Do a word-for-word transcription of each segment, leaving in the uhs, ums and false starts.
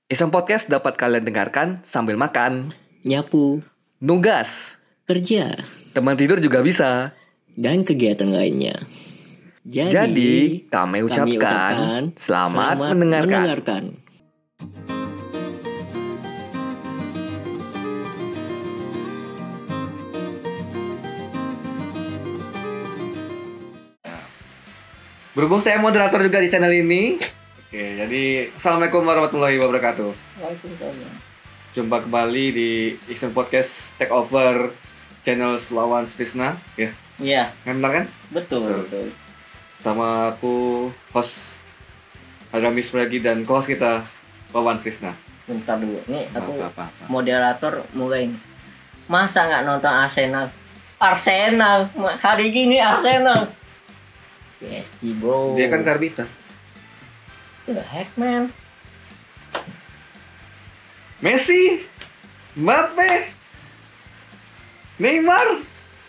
Iseng Podcast dapat kalian dengarkan sambil makan, nyapu, nugas, kerja, teman tidur juga bisa. dan kegiatan lainnya. Jadi, Jadi, kami kami ucapkan, ucapkan selamat, mendengarkan. mendengarkan. Berhubung saya moderator juga di channel ini. Oke, jadi Assalamualaikum warahmatullahi wabarakatuh. Waalaikumsalam. Jumpa kembali di Iseng Podcast Takeover channel Wawan Krisna. Ya, Iya, benar kan? betul, Betul. betul. Sama aku, host Adramis Pragi dan co-host kita Wawan Krisna. Bentar dulu. Nih aku Apa, apa, apa. moderator mulai nih. Masa nggak nonton Arsenal? Arsenal hari gini Arsenal. P S G bro. Dia kan karbitan. The heck man. Messi, Mbappe, Neymar.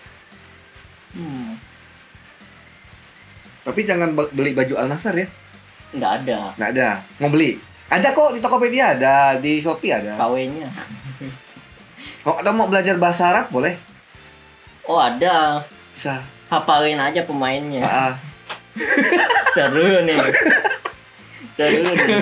Hmm, Tapi jangan ba- beli baju Al Nassr ya. nggak ada Nggak ada. Mau beli? Ada kok di Tokopedia, ada di Shopee ada. K W-nya. Kalau ada mau belajar bahasa Arab boleh. Oh ada. Bisa. Hafalin aja pemainnya. Ah, ah. Terus nih. Terus nih.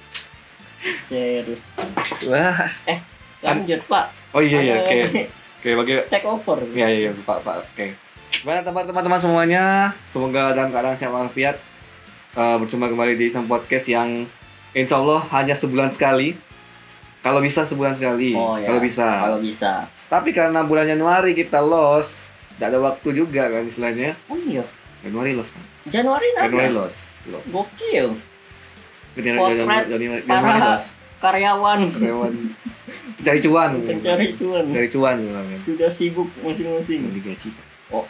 Seru. Wah. Eh, lanjut Pak. Oh iya iya, oke. Ada Oke, bagi Take over. Iya iya, Pak Pak. Oke. Gimana teman-teman semuanya? Semoga dalam keadaan sehat walafiat. Uh, berjumpa kembali di Iseng Podcast yang insya Allah hanya sebulan sekali. Kalau bisa sebulan sekali. Oh ya. Kalau bisa. Kalau bisa. Tapi karena bulan Januari kita lost, tidak ada waktu juga kan istilahnya. Oh iya. Januari lost kan? Januari ada. Januari lost. Lost. Gokil. Januari Potret Januari para lost. karyawan Karyawan pencari cuan. pencari cuan. Pencari cuan bilangnya. Sudah sibuk masing-masing. Digaji. Oh.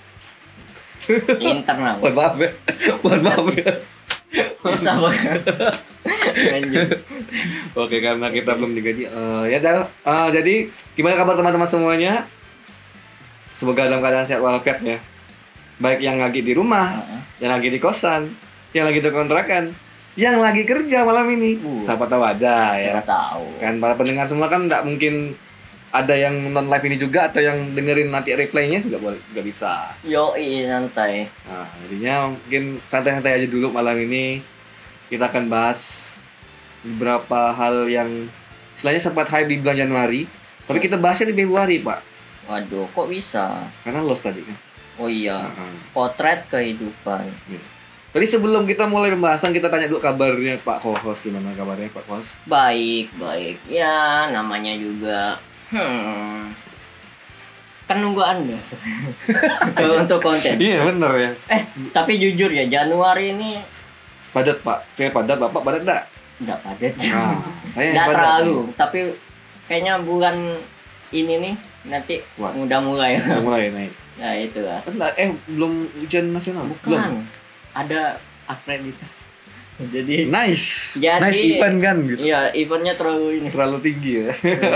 Internal. Mohon maaf ya. Mohon maaf ya. Bisa banget. Lanjut. Oke, karena kita belum digaji. Eh, ya dah. Eh, jadi gimana kabar teman-teman semuanya? Semoga dalam keadaan sehat walafiat ya. Baik yang lagi di rumah, Heeh. yang lagi di kosan, yang lagi di kontrakan, yang lagi kerja malam ini. Uh. Siapa tahu ada ya. Siapa tahu. Kan para pendengar semua kan nggak mungkin ada yang nonton live ini juga atau yang dengerin nanti replaynya nggak boleh, nggak bisa. Yoi santai. Nah, jadinya mungkin santai-santai aja dulu malam ini. Kita akan bahas beberapa hal yang istilahnya sempat hype di bulan Januari, tapi kita bahasnya di Februari, Pak. Waduh, kok bisa? Karena lost tadi kan. Oh iya. Nah, Potret kehidupan. Tadi sebelum kita mulai pembahasan, kita tanya dulu kabarnya Pak Host. Gimana kabarnya Pak Host? Baik, baik. Ya, namanya juga hmm. Kan nunggu Anda kalau untuk konten. Iya bener ya. Eh, tapi jujur ya, Januari ini Padat Pak. Saya padat, Bapak padat enggak? enggak padat. Nah, saya yang Enggak padat. terlalu, tapi kayaknya bulan ini nih nanti Wah. udah mulai. Udah mulai naik. Nah, itu lah. Kan enggak- eh belum ujian nasional. Belum. Bukan. Ada akreditasi. Jadi Nice. Jadi- nice event kan gitu. iya, eventnya terlalu ini. Terlalu tinggi ya.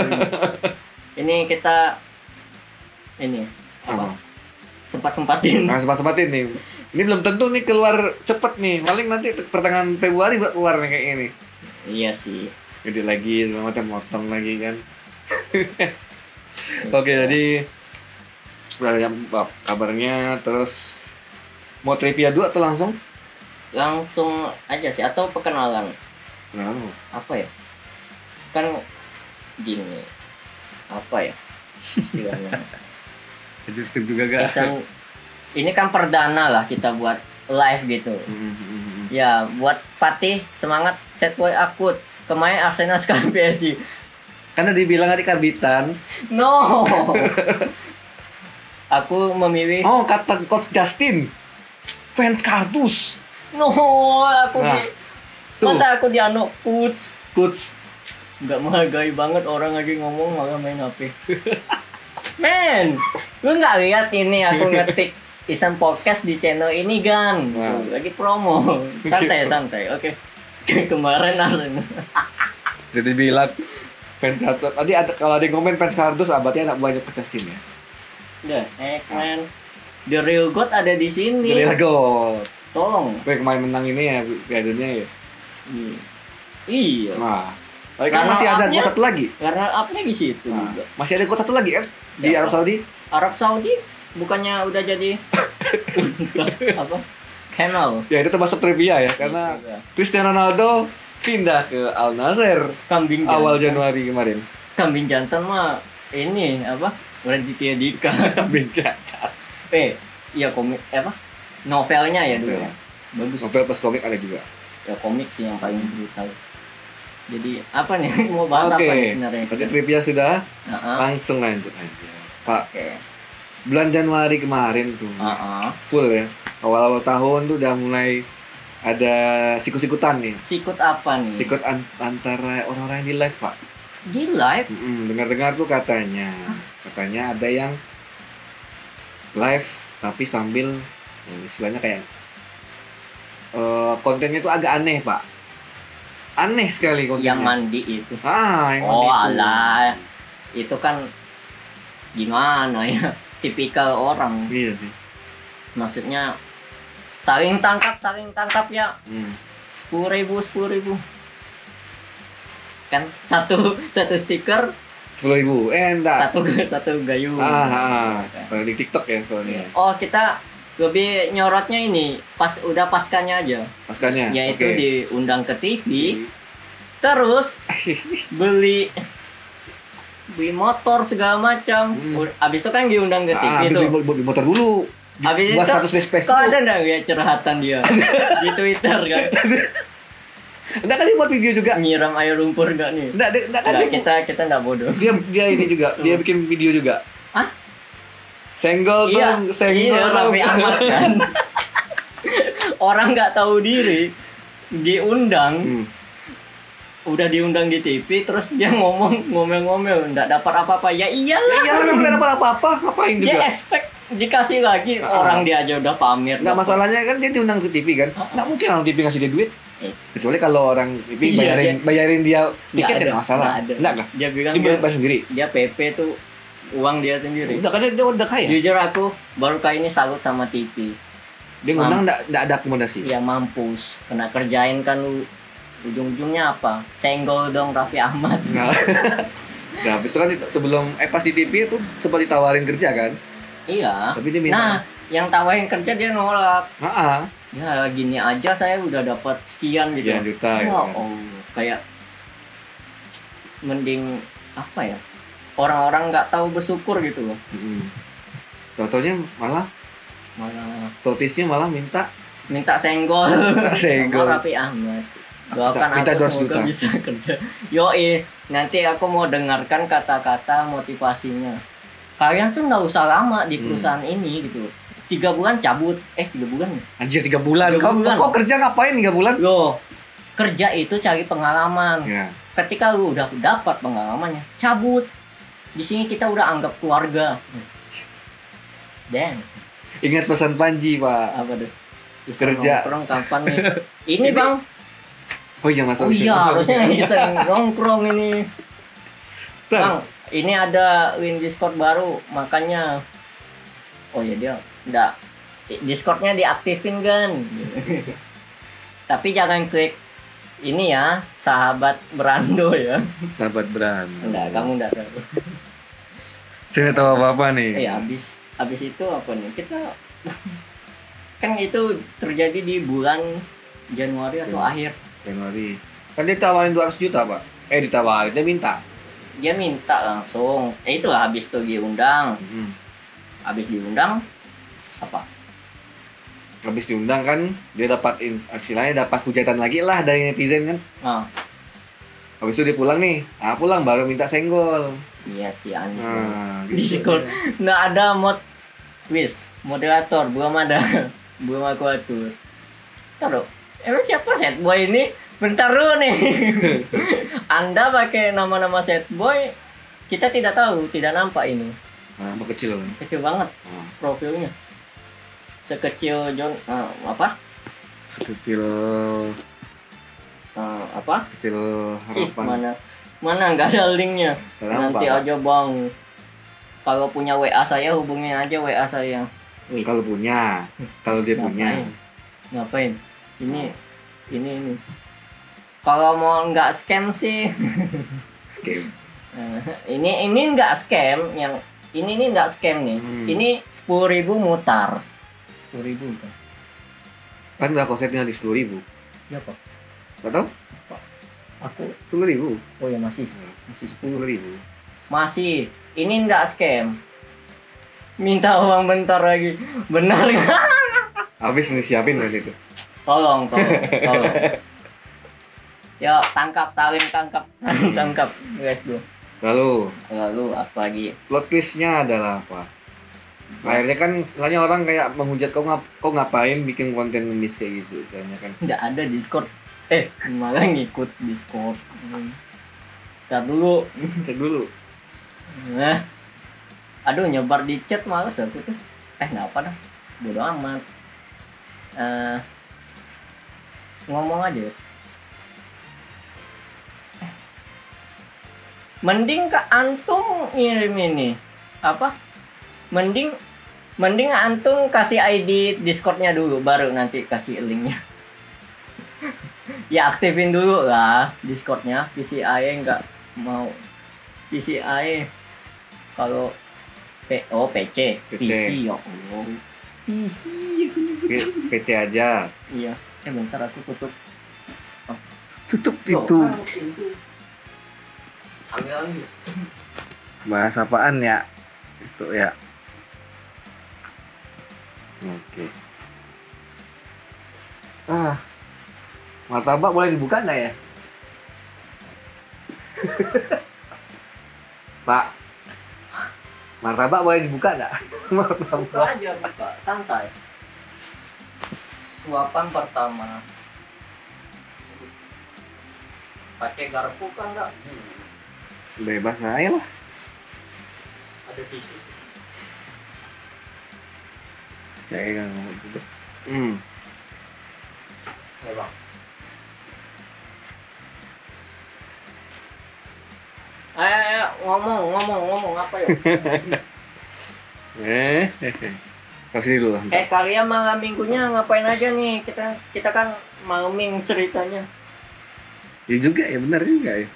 Ini kita ini Apa? apa? Sempat-sempatin. Nah, sempat-sempatin nih. Ini belum tentu nih keluar cepet nih. Paling nanti pertengahan Februari baru keluar nih kayak ini. Iya sih. Jadi lagi segala macam motong lagi kan. Oke, jadi udah ada kabarnya, terus mau trivia dulu atau langsung? Langsung aja sih atau perkenalan. Nah, Apa ya? Kan gini. Apa ya? Istilahnya. jadi sip juga gak? Iseng, ini kan perdana lah kita buat live gitu. Ya, buat Patih semangat set boy akut. Kemarin Arsenal sekarang P S G. Karena dibilang tadi karbitan. No. Aku memilih Oh, kata coach Justin, fans kardus. no, aku Nah, di tuh. masa aku dianu coach. Coach. Nggak menghargai banget orang lagi ngomong malah main H P. Men, lu nggak lihat ini aku ngetik Iseng Podcast di channel ini kan? Nah. Tuh, lagi promo. Santai santai. Oke. Kemarin Arsenal. Jadi bilang fans kardus. Tadi ada kalau ada yang komen fans kardus, ah, berarti anak banyak kesesin ya. Udah, heck man. The real God ada di sini. Jadi God. Tolong. Gue kemarin menang ini ya piala dunia ya. Iya. Iya. Nah, Oh, kan masih ada got satu lagi. Karena upnya di situ Nah, juga. masih ada got satu lagi kan di Siapa? Arab Saudi. Arab Saudi bukannya udah jadi apa? Camel. Ya itu termasuk trivia ya karena Iya. Cristiano Ronaldo pindah ke Al Nassr Kambing jantan. awal Januari kemarin. Kambing jantan mah ini apa? Raditya Dika. Kambing cacat. eh, iya komik eh, apa? Novelnya ya dulu. Novel. Bagus. Novel plus komik ada juga. Ya komik sih yang paling brutal. Jadi apa nih mau bahas Oke. apa nih sebenarnya? Berarti trivia sudah. Heeh. Langsung lanjut aja. Pak, Oke. bulan Januari kemarin tuh Heeh. full ya. Awal-awal tahun tuh udah mulai ada sikut-sikutan nih. Sikut apa nih? Sikut an- antara orang-orang yang di live, Pak. Di live. Mm-mm, dengar-dengar tuh katanya, katanya ada yang live tapi sambil eh, istilahnya kayak eh, kontennya tuh agak aneh, Pak. Aneh sekali kontennya. Yang mandi itu. Ah, yang Oh mandi itu. alah. Itu kan gimana ya? Tipikal orang. Iya sih. Maksudnya saling tangkap, saling tangkap ya. Hmm. Sepuluh ribu, sepuluh ribu. Kan satu satu stiker, Sepuluh ribu. Eh, enggak. satu satu gayung. Ah, ah. Kalau di TikTok ya soalnya. Oh kita lebih nyorotnya ini pas udah paskanya aja. Paskanya. Yaitu Oke. diundang ke T V, terus beli beli motor segala macam. Hmm. U- Abis itu kan diundang ke T V Ah, tuh. beli, beli motor dulu. Di- Habis buat itu, status space Kok dulu. ada nggak ya curhatan dia di Twitter kan? Enggak kan dia buat video juga. Nyiram air lumpur nggak nih? Enggak, enggak kan Nggak, dia, kita kita nggak bodoh. dia dia ini juga, dia bikin video juga. Hah? Senggol Iya, dong, senggol iya, dong. Raffi Ahmad kan. Orang nggak tahu diri, diundang, Hmm. udah diundang di T V, terus dia ngomong ngomel-ngomel, nggak dapat apa-apa. Ya Ya iyalah. iyalah kan nggak dapat apa-apa, ngapain Dia juga? expect dikasih lagi, Ah. orang dia aja udah pamer. Enggak masalahnya kan dia diundang ke T V kan. Ah. Enggak mungkin orang T V ngasih dia duit. Eh. Kecuali kalau orang T V Iya, bayarin bayarin dia Nggak tiket ada, ya masalah. nggak ada. Enggak kah? Dia bilang Dia dia, bayar sendiri. dia P P tuh uang dia sendiri. Udah kan dia dia udah kaya. Jujur aku baru kali ini salut sama T V. Dia ngundang enggak enggak ada akomodasi. Ya mampus, kena kerjain kan lu. Ujung-ujungnya apa? Senggol dong Raffi Ahmad. Nah, nah habis itu kan sebelum eh pas di T V itu sempat ditawarin kerja kan. Iya. Tapi dia minta. Nah, yang tawarin kerja dia nolak. Heeh. Ya gini aja saya udah dapat sekian gitu. Sekian juta Ya, gitu kan. oh, kayak mending apa ya? Orang-orang nggak tahu bersyukur gitu loh. Mm-mm. Tau-taunya malah Malah totisnya malah minta minta senggol. senggol. Sama Raffi Ahmad. Doakan Minta aku dua ratus semoga juta. bisa kerja. Yoi, nanti aku mau dengarkan kata-kata motivasinya. Kalian tuh nggak usah lama di Hmm. perusahaan ini gitu. Tiga bulan cabut. Eh tiga bulan. Anjir tiga bulan. Tiga Kau bulan. kau kerja ngapain tiga bulan? Loh, kerja itu cari pengalaman. Ya. Ketika lu udah dapat pengalamannya, cabut. Di sini kita udah anggap keluarga. Dan Ingat pesan Panji, Pak. apa tuh? Bisa Kerja. nongkrong kapan nih? Ini bang. Oh iya Oh masuk. iya harusnya bisa nongkrong ini. Bang, ini ada link Discord baru, makanya. Oh ya dia, enggak. Discordnya diaktifin kan. Tapi jangan klik ini ya, sahabat Brando ya. Sahabat Bran. Enggak, kamu enggak tahu. Saya nggak tahu apa-apa nih. Eh, habis habis itu apa nih? Kita kan itu terjadi di bulan Januari atau Hmm. akhir. Januari. Kan dia tawarin dua ratus juta, Pak. Eh ditawarin, dia minta. Dia minta langsung. Eh itu habis tuh diundang. Hmm. Habis diundang apa? Habis diundang kan dia dapat in- istilahnya dapat hujatan lagi lah dari netizen kan. Nah, Habis itu dia pulang nih. Ah pulang baru minta senggol. iya sih aneh. Nah, gitu. Discord nggak ada mod quiz moderator, belum ada. Belum aku atur. Taruh. Emang siapa set boy ini? Bentar dulu nih. Anda pakai nama-nama set boy, kita tidak tahu, tidak nampak ini. Nah, apa kecil kan. Kecil banget Nah, profilnya. Sekecil John eh, apa? sekecil Eh, apa? kecil Cih, harapan. mana? Mana nggak ada linknya. Kenapa? Nanti aja bang. Kalau punya W A saya hubungin aja W A saya. Wis. Kalau punya, kalau dia punya. Ngapain? Ngapain? Ini, ini, ini. Kalau mau nggak scam sih, Scam. ini ini nggak scam, yang ini ini nggak scam nih. Hmm. Ini sepuluh ribu mutar. Sepuluh ribu kan? Kan udah konsepnya di sepuluh ribu. Ya pak. Gak tau? Aku. Sepuluh ribu. Oh ya masih, masih sepuluh. Sepuluh ribu. Masih. Ini nggak scam. Minta uang bentar lagi. Benar nggak? Habis nih siapin nanti itu. Tolong, tolong, tolong. Yo, tangkap, saling tangkap, saling tangkap, guys go. Lalu Lalu apa lagi? plot twistnya adalah apa? Akhirnya kan istilahnya orang kayak menghujat kau ngap kau ngapain bikin konten ngemis kayak gitu istilahnya kan. Nggak ada Discord. Eh, malah ngikut Discord. Hmm. Ntar dulu. Cek dulu. Nah. Aduh, nyebar di chat malas aku tuh. Eh, nggak apa dah. Bodo amat. Eh, ngomong aja. Eh. Mending ke antum ngirim ini. Apa? Mending mending antum kasih I D Discordnya dulu, baru nanti kasih linknya. Ya aktifin dulu lah Discordnya. P C I nggak mau P C I kalau P oh P C P C. P C ya Allah P C P- PC aja. iya. Eh bentar aku tutup. Tutup Tuh, itu. kan pintu. Ambil lagi. Bahas apaan ya? Itu ya. Oke. Ah. Martabak boleh dibuka nggak ya? Pak. Martabak boleh dibuka nggak? Buka Martabak. aja, buka santai. Suapan pertama. Pakai garpu kan enggak? Bebas aja lah. Ada tisu. Saya nggak ngomong gitu. Hmm. Ya bang. Ayo, ayo, ngomong, ngomong, ngomong apa ya? Eh, eh, eh. Kasih dulu lah. Eh kalian malam minggunya ngapain aja nih? Kita kita kan malam minggu ceritanya. Ya juga ya, benar juga ya.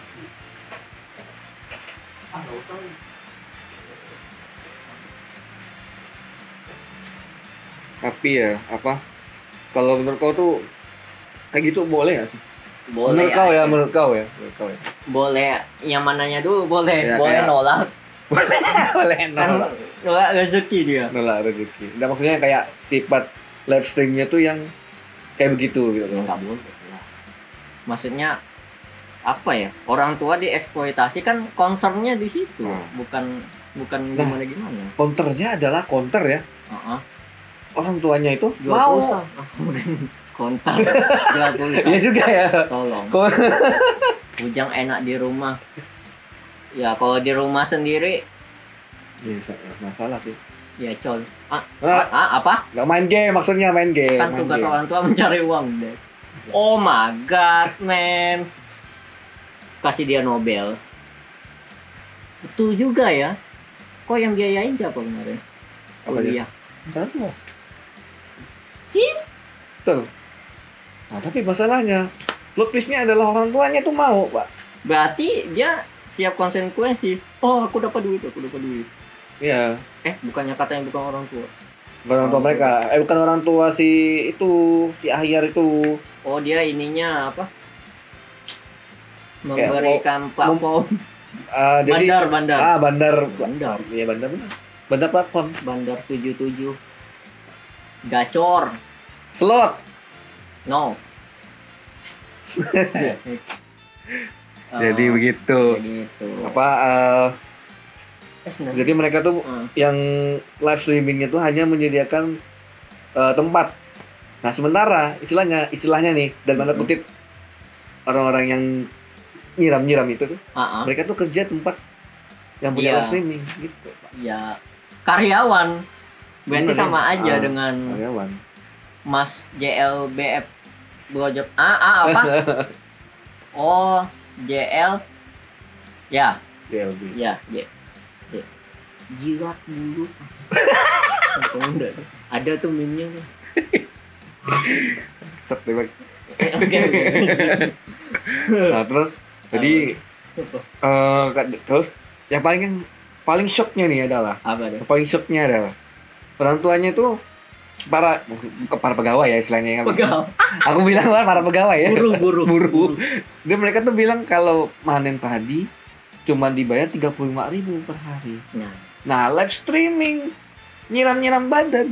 Ah, nggak usah. Tapi ya apa? Kalau menurut kau tuh kayak gitu boleh nggak sih? Boleh menurut kau ya, aja. menurut kau ya, menurut kau ya. Boleh, yang mananya dulu boleh, Ya, boleh kayak- nolak. boleh Kan nolak rezeki dia. nolak rezeki. Nah maksudnya kayak sifat live streamnya tuh yang kayak begitu gitu Ya loh. nggak boleh lah. Maksudnya apa ya? Orang tua dieksploitasi kan concernnya di situ, Hmm. bukan bukan Nah. gimana gimana. Counternya adalah counter ya. Heeh. Orang tuanya itu Jual mau. pulsa. Kontak. Jual pulsa. Iya juga ya. Tolong. Kau Ujang enak di rumah. Ya kalau di rumah sendiri ya, masalah sih. ya col. Ah, Ah, ah apa? nggak main game maksudnya main game. Kan main tugas game. orang tua mencari uang deh. Oh my god, man. Kasih dia Nobel. Betul juga ya. Kok yang biayain siapa kemarin? Apa Kuliah. Orang tua. Sih? Betul. Nah, tapi masalahnya plot twistnya adalah orang tuanya tuh mau, Pak. Berarti dia siap konsekuensi. Oh, aku dapat duit, aku dapat duit. Iya. Eh, bukannya katanya bukan orang tua. Bukan orang tua mereka. Eh bukan orang tua si itu, si Ahyar itu. Oh, dia ininya apa? Kayak Memberikan platform. Ah, jadi Bandar, bandar. Ah, bandar. Bandar. Iya, bandar benar. Bandar platform. Bandar tujuh tujuh. Gacor. Slot. No. Jadi Oh, begitu. Jadi itu. Apa eh, Eh, sebenarnya- jadi mereka tuh Hmm. yang live streamingnya tuh hanya menyediakan eh, tempat. Nah, sementara istilahnya istilahnya nih dan tanda Hmm. kutip orang-orang yang nyiram-nyiram itu tuh, Ah, ah. mereka tuh kerja tempat yang punya Iya. live streaming gitu. Ya karyawan. Berarti Bener, sama ya? aja Ah, dengan Karyawan. Mas J L B F Blowjob. Ah, ah apa? Oh, J L. Ya, D L B. ya, J. J. Jilat dulu. Udah. Ada tuh meme-nya. Set deh, Bang. Oke, oke. Nah terus jadi eh terus yang paling paling shocknya nih adalah Apa tuh? yang paling shocknya adalah orang tuanya itu para bukan para pegawai ya istilahnya kan. Pegawai. Aku bilang para pegawai ya. Buruh, buruh. Buruh. Dan mereka tuh bilang kalau panen padi cuma dibayar tiga puluh lima ribu per hari. Nah, Nah, live streaming nyiram-nyiram badan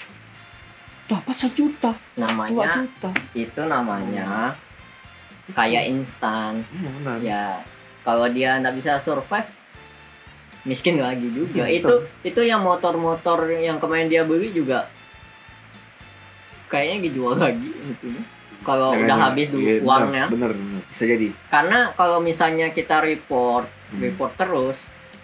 dapat sejuta, dua namanya juta. itu namanya kayak instan. Iya benar. Ya, kalau dia nggak bisa survive, miskin lagi juga. Iya, itu itu yang motor-motor yang kemarin dia beli juga kayaknya dijual lagi gitu. Kalau Jangan, udah jangan. habis dulu Iya, uangnya. Bener, bener, bisa jadi. Karena kalau misalnya kita report, Hmm. report terus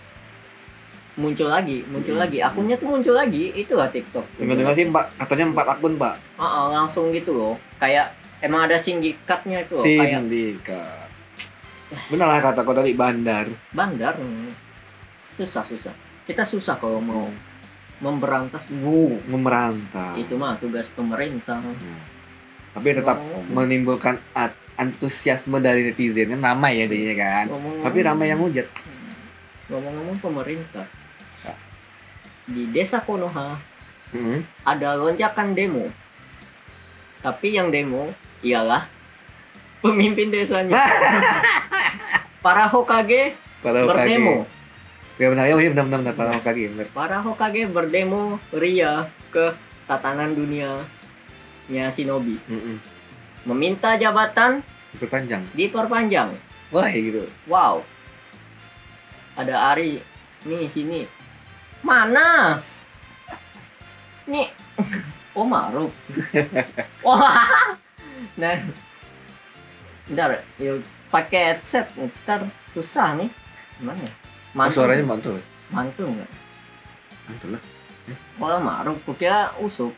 muncul lagi, muncul Hmm. lagi, akunnya tuh muncul lagi, itulah TikTok. Dengar-dengar sih Pak, katanya empat akun Pak. Ah, ah, langsung gitu loh. Kayak emang ada sindikatnya itu loh, kayak Sindikat. Benar lah kata kau tadi bandar. bandar. hmm. Susah, susah. Kita susah kalau mau memberantas. Wow. Memerantau. Itu mah tugas pemerintah. Hmm. Tapi tetap Oh. menimbulkan at- antusiasme dari netizen kan ramai ya dia kan. Ngomong-ngomong- Tapi ramai yang hujat. Ngomong-ngomong pemerintah. Di desa Konoha Hmm. ada lonjakan demo. Tapi yang demo ialah pemimpin desanya. Para Hokage Para berdemo. Ya benar, ya benar benar benar para Hokage benar. Para Hokage berdemo ria ke tatanan dunianya Shinobi. Mm-mm. Meminta jabatan Diperpanjang. diperpanjang. Wah gitu. Wow. Ada Ari nih sini. Mana? Nih. Oh Maruf. Wah. Nah. Ntar, yuk pakai headset, ntar susah nih. Gimana? ya? Oh, suaranya mantul. mantul nggak? Mantul lah. Wah Maruf, kukira usuk.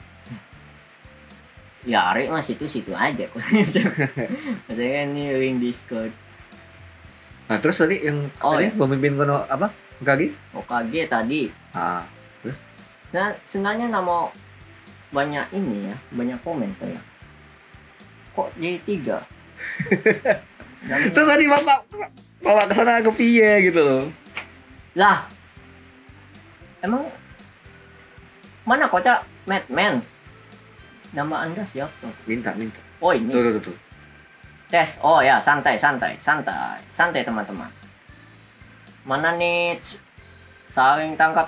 Ya Ari mah situ-situ aja kok. Katanya nih link Discord. Nah, terus tadi yang Oh, tadi ya. pemimpin kono apa? Hokage? Hokage tadi. Ah, Nah, sebenarnya nggak mau banyak ini ya, banyak komen saya. Kok jadi tiga? Dan- terus tadi Bapak bawa ke sana ke piye gitu loh. lah, emang mana kocak Madman? Nama anda siapa? Minta, minta. Oh ini Tuh, tuh, tuh, tuh. tes. Oh ya, santai, santai, santai, santai teman-teman. Mana nih? Saling tangkap.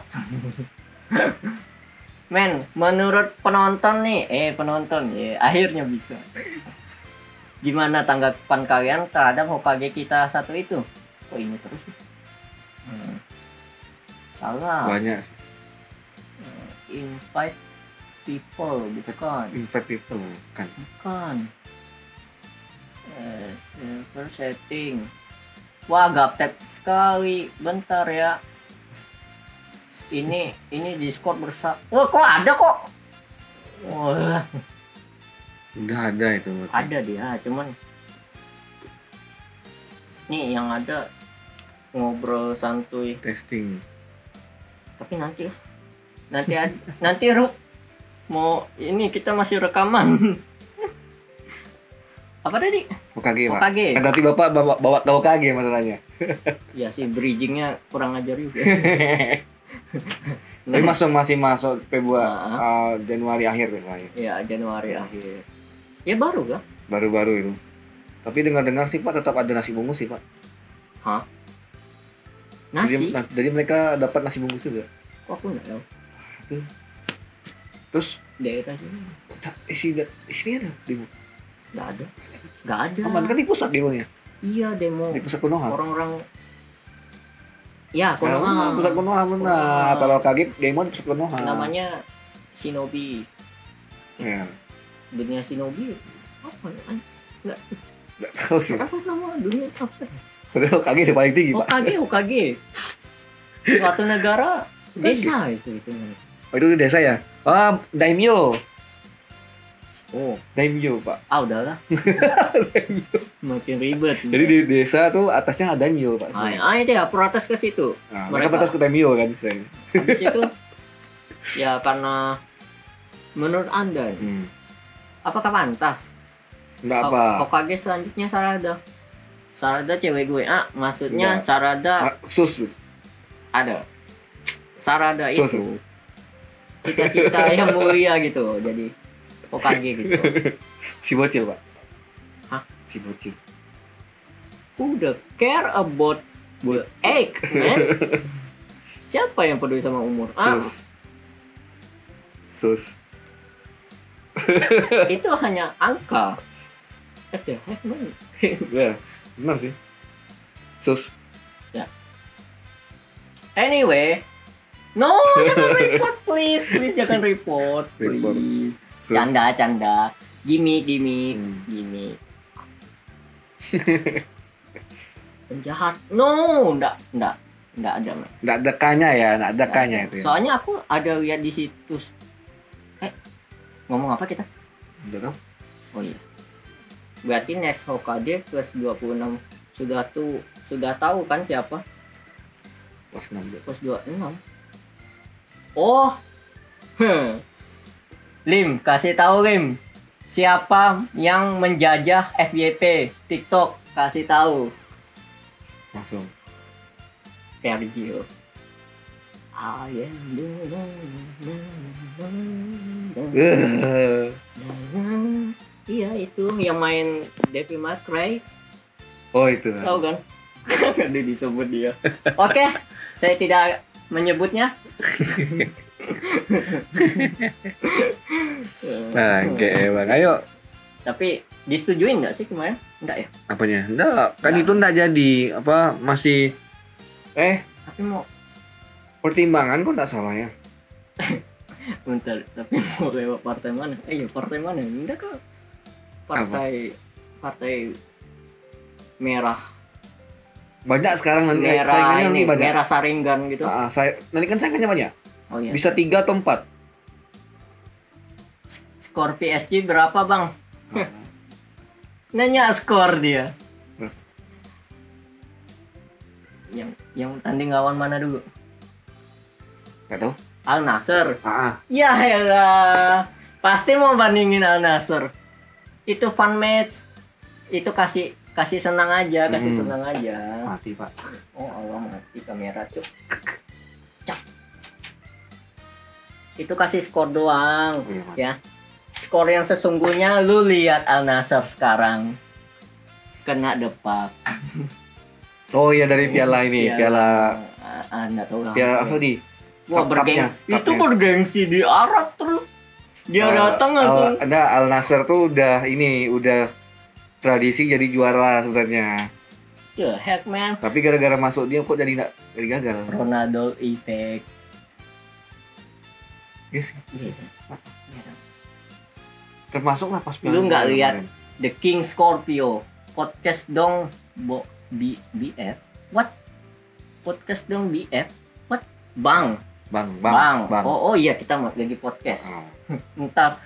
Men, menurut penonton nih, eh penonton ya, akhirnya bisa. Gimana tanggapan kalian terhadap Hokage kita satu itu? Kok ini terus sih? Hmm. Salah. Banyak Hmm, Invite people, bukan? invite people kan. Bukan. Eh, server setting. Wah, gaptek sekali. Bentar ya. Ini ini Discord bersa. Oh, kok ada kok? Wah, Udah ada itu. ada dia, cuman nih yang ada ngobrol santuy. Testing. Tapi nanti nanti ad- nanti Ru mau ini kita masih rekaman. Apa tadi? Hokage, Pak. Hokage. Kan tadi Bapak bawa bawa ke Hokage masalahnya. Ya sih bridgingnya kurang ajar juga. Tapi masuk masih masuk Februari Nah. uh, Januari akhir ya, Pak. Ya Januari akhir. Ya baru kan? Baru-baru itu. Tapi dengar-dengar sih Pak tetap ada nasi bungkus sih Pak. Hah? Jadi, Nasi? nah, jadi mereka dapat nasi bungkus juga. Kok aku nggak tahu? Terus Daerah sini tak, di sini di sini ada demo. nggak ada. Nggak ada. Aman kan di pusat demonya. Iya demo. Di pusat Konoha. Orang-orang. Ya Ah, Konoha. pusat Konoha benar. Konoha. Para Hokage demo di pusat Konoha. Namanya Shinobi. Ya. Dunia Shinobi. Apa? An- Nggak Enggak tahu sih. apa nama dunia apa? Padahal Hokage yang paling tinggi, Pak. Hokage, Hokage. Suatu negara desa itu itu. Oh, itu di desa ya? Ah, daimyo. Oh, Daimyo, Pak. ah udahlah. Makin ribet. Jadi di desa tuh atasnya ada daimyo, Pak. Ah, ah dia protes ke situ. Nah, mereka- mereka batas ke daimyo kan istilahnya. Habis itu ya karena menurut Anda Hmm. apakah pantas Enggak Ho- apa. Hokage selanjutnya Sarada? Sarada cewek gue. Ah, maksudnya Enggak. Sarada Ah, sus. ada. Sarada Sus. itu cita-cita yang mulia gitu. Jadi Hokage gitu. Si bocil, Pak. Hah? Si bocil. Who the care about the egg, man? Siapa yang peduli sama umur? Ah, Sus. Sus. itu hanya angka. Eh, the heck, man? Ya, benar sih. Sus. Anyway, no, jangan report please, please jangan report, Report. please. Sus. Canda, canda. Gimik, gimik, Hmm. gimik. Penjahat. No, enggak, enggak, enggak ada, man. Nggak ada kanya ya, nggak ada Enggak kanya ada. itu ya. Soalnya aku ada lihat di situs. Eh, ngomong apa kita? Udah tau? Oh iya. Berarti next Hokage kelas dua puluh enam sudah tuh sudah tahu kan siapa? Kelas enam deh. Kelas dua puluh enam. Oh. Hmm. Lim, kasih tahu Lim. Siapa yang menjajah F Y P TikTok? Kasih tahu. Langsung. Sergio. I am the Eh, Iya itu yang main Devil May Cry. Oh itu. Tahu kan? Ada disebut dia. Oke, saya tidak menyebutnya. Nah, oke bang. Ayo. Tapi disetujuin nggak sih kemarin? Enggak ya? Apanya? Enggak, kan Nggak. itu enggak jadi. Apa masih eh Tapi mau pertimbangan kok enggak salah ya? bentar, tapi mau lewat partai mana? Eh iya, partai mana? Enggak kok. Partai partai merah. Banyak sekarang nanti eh, Merah saingannya ini, nanti banyak. merah Saringan gitu. Ah, saya nanti kan saingannya banyak. Oh iya. Bisa tiga atau empat. Skor P S G berapa, Bang? Nanya skor dia. Hmm. Yang yang tanding lawan mana dulu? Enggak tahu. Al Nassr. Ah, ah. Ya elah. Pasti mau bandingin Al Nassr. Itu fun match. Itu kasih kasih senang aja, kasih Hmm. senang aja. Mati, Pak. Oh, Allah mati kamera, Cuk. Cak. Itu kasih skor doang. Oh, iya, mati. Ya. Skor yang sesungguhnya lu lihat Al Nassr sekarang kena depak. Oh iya dari piala ini, piala Ah, enggak tahu lah. piala Saudi. Wah, Cup- bergeng. cupnya, Itu cupnya. bergengsi di Arab terus. Dia Eh, datang Al, langsung. ada Al Nassr tuh udah ini udah tradisi jadi juara sebenarnya. The heck man. Tapi gara-gara masuk dia kok jadi nggak jadi gagal. Ronaldo effect. Yes. Iya. Termasuk lah pas Lu nggak kemarin. lihat The King Scorpio podcast dong bo B BF. What? Podcast dong B F. What? Bang. Bang, Bang. bang, bang. Oh, oh iya kita mau lagi podcast. Oh. Ntar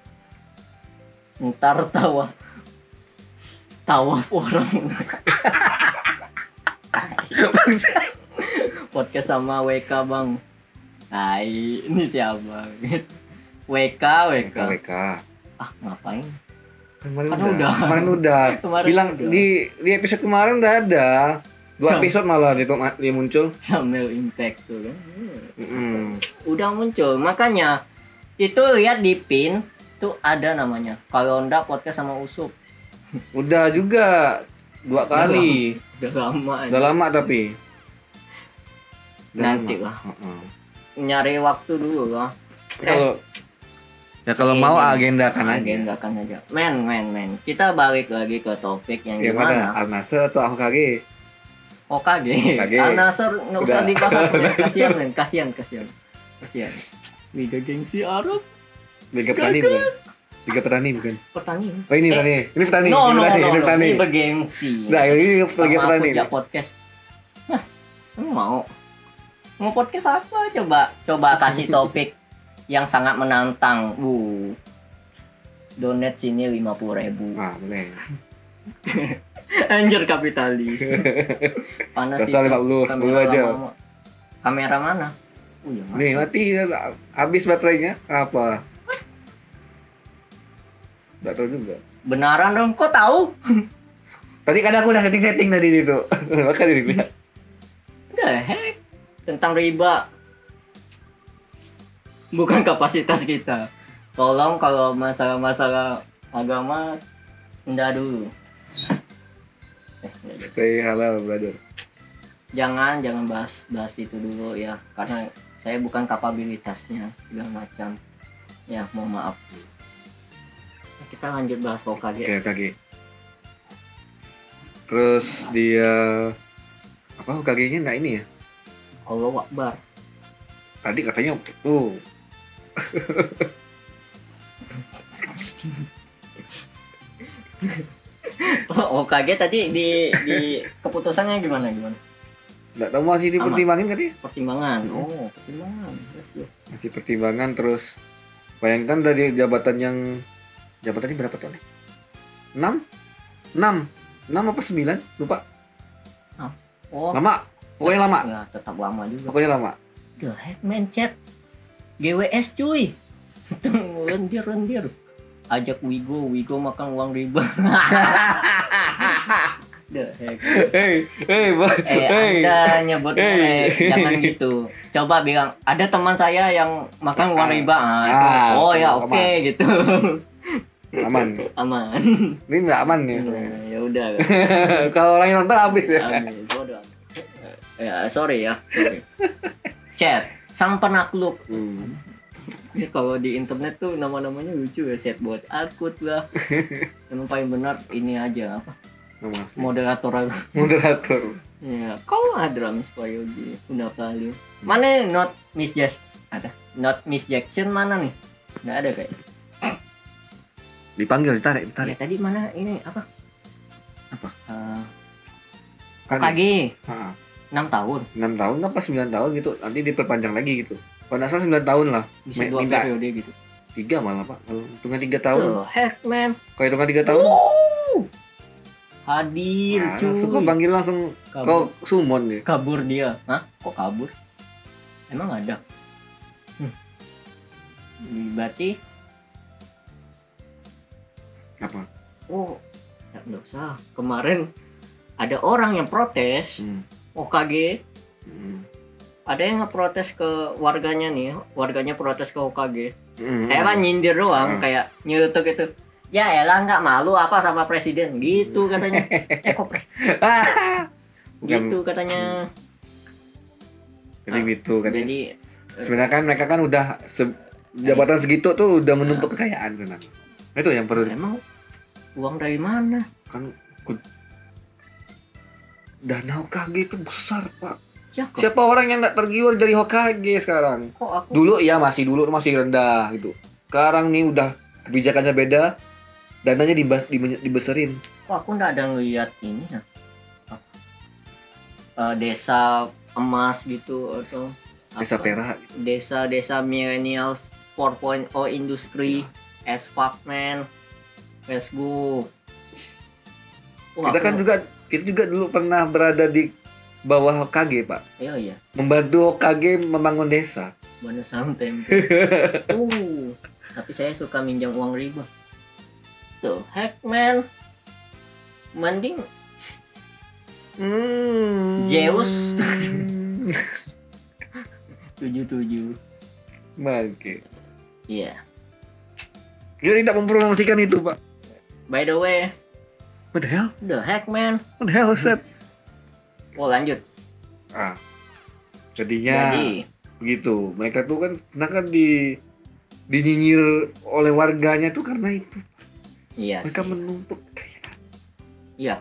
ntar tawa tawa orang podcast sama W K bang. Hai, ini siapa? W K W K. K W K. Ah ngapain? Kemarin Kan udah. udah. Kemarin udah. Kemarin Bilang udah. di di episode kemarin udah ada. Dua Hah. episode malah dia, dia muncul. Sambil impact tuh kan. Mm-mm. Udah muncul, makanya itu lihat di pin tuh ada namanya. Kalau enggak podcast sama Usup. Udah juga dua kali. Udah lama. Udah lama tapi. Udah Nanti lama. lah. Mm-mm. Nyari waktu dulu lah. Kalau ya kalau Ini- mau agendakan aja. Agendakan aja. Men, men, men. Kita balik lagi ke topik yang Yang mana? gimana? Al Nassr atau Hokage? Hokage. Hokage. Al Nassr nggak usah Udah. dibahas, men. Kasihan, men. Kasihan, kasihan. Kasihan. Liga gengsi Arab. Liga Petani bukan? Liga Petani bukan? Petani. Oh ini Eh, Petani. Ini Petani. No, ini no, Petani. no, ini no. Petani. Ini bergengsi. Nah, ini Liga Sama Petani. aku jak podcast. Hah, kamu mau? Mau podcast apa? Coba, coba kasih topik yang sangat menantang. Uh, donate sini lima puluh ribu. Ah, boleh. Anjir kapitalis. Panas Dasar itu. lima puluh, Kamera sepuluh aja. lama-lama. Kamera mana? Oh, iya, Nih, mati habis baterainya. Apa? Enggak tahu juga. benaran dong, kok tahu? Tadi kan aku udah setting-setting tadi itu. Makanya dilihat. The heck? Tentang riba. Bukan kapasitas kita. Tolong kalau masalah-masalah agama enggak dulu. Eh, enggak dulu. Stay halal, brother. Jangan jangan bahas bahas itu dulu ya, karena saya bukan kapabilitasnya segala macam. Ya, mohon maaf. Kita lanjut bahas Hokage. Oke, Hokage. Terus dia apa Hokage-nya enggak ini ya? Allahu Akbar. Tadi katanya tuh. Hokage tadi di di keputusannya gimana gimana? Enggak tahu masih dipertimbangin kan dia? Pertimbangan. Oh, pertimbangan. Masih pertimbangan terus. Bayangkan dari jabatan yang jabatannya berapa tahun? enam? enam? enam apa sembilan? Lupa. Oh. Lama. Pokoknya lama. Ya, tetap lama juga. Pokoknya lama. The heck man chat. G W S cuy. Rendir-rendir. Ajak Wigo, Wigo makan uang riba. The heck. Hey, hey, Eh, hey. Anda nyebut Hey. eh, jangan gitu. Coba bilang, ada teman saya yang makan uang riba. Ah, itu. Ah, oh ya, aman. oke gitu. Aman. Aman. Ini enggak aman nih. Nah, ya udah. Kalau orang yang nonton habis ya. Amin. Bodoh. Ya, sorry ya. Sorry. Chat, sang penakluk. Hmm. Sih kalau di internet tuh nama-namanya lucu ya, set buat akut lah. Emang paling benar ini aja apa? Nama asli. Moderator aja. Moderator. Ya, kau ada Miss Payogi, udah kali. Mana not Miss Jackson? Ada. Not Miss Jackson mana nih? Nggak ada kayak. Dipanggil, ditarik, Ya, ditarik. tadi mana ini apa? Apa? Uh, Kage. Kage Heeh. enam tahun. enam tahun apa sembilan tahun gitu. Nanti diperpanjang lagi gitu. Kalau nggak salah sembilan tahun lah. Bisa Me- dua minta periode gitu. tiga malah, Pak. Kalau hitungan tiga tahun. Tuh, heck man. Kalau hitungan tiga tahun. Wuh. Hadir, Nah, cuy. langsung kok panggil langsung Kabur. kok summon dia. Kabur dia. Hah? Kok kabur? Emang ada? Hmm. Berarti Apa? oh, ya nggak usah. Kemarin ada orang yang protes. Hmm. O K G. Hmm. Ada yang ngeprotes ke warganya nih. Warganya protes ke O K G. Hmm. Emang nyindir doang, Hmm. kayak nyeletuk itu. Ya elah nggak malu apa sama presiden gitu katanya. Eh kok pres? Bukan- Gitu katanya. Jadi gitu kan. Jadi Sebenarnya kan mereka kan udah se- jabatan segitu tuh udah menumpuk kekayaan sebenarnya. Itu yang perlu emang uang dari mana? kan ku- dana Hokage itu besar, Pak. Ya kok, Siapa orang yang nggak tergiur dari Hokage sekarang? kok aku Dulu ya masih dulu masih rendah gitu. Sekarang nih udah kebijakannya beda. Dananya dibas, dibe- dibeserin. kok aku nggak ada ngeliat ini ya? Eh, desa emas gitu atau Desa apa? Perak. Desa-desa millennials empat titik nol industri as fuck man. Let's go. Wah, Kita kan aku- juga kita juga dulu pernah berada di bawah Hokage, Pak. iya iya. Membantu Hokage membangun desa. Mana sometimes. uh, tapi saya suka minjam uang riba. Tuh, heck man. Mending Hmm. Zeus. tujuh tujuh. Oke. Iya. Kita tidak mempromosikan itu, Pak. By the way, What the hell? the heck man. What the hell, Set? Oh lanjut. Ah. Jadinya Jadi, begitu. Mereka tuh kan pernah kan di dinyinyir oleh warganya tuh karena itu. iya Mereka sih. menumpuk kayak Iya.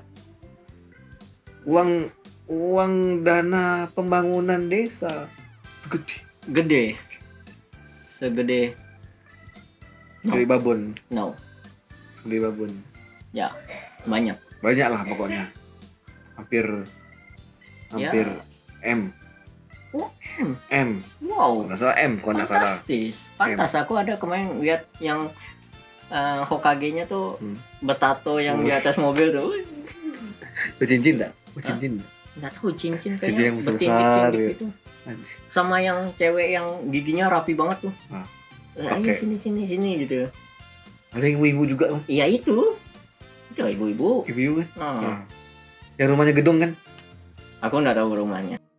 uang uang dana pembangunan desa gede Gede. Segede sekali babon, no. sekali babon. Ya, banyak. Banyak lah pokoknya. Hampir hampir M. Oh, M. M. Wow. Kalau nggak salah M, kalau nggak salah. Fantastis. Pantas aku ada kemarin lihat yang eh, Hokage-nya tuh Hmm. betato yang di atas mobil tuh. Wih, Cincin enggak? Cincin. nggak tahu cincin Cincin kayaknya yang besar-besar, bertindik-tindik ya. gitu. Sama yang cewek yang giginya rapi banget tuh. Ah, Eh, Ayo oke. sini sini sini gitu. Ada yang ibu juga, Mas. Iya itu. Ada ibu-ibu. Ibu kan? Nah, Nah. Yang rumahnya gedung kan? aku nggak tahu rumahnya.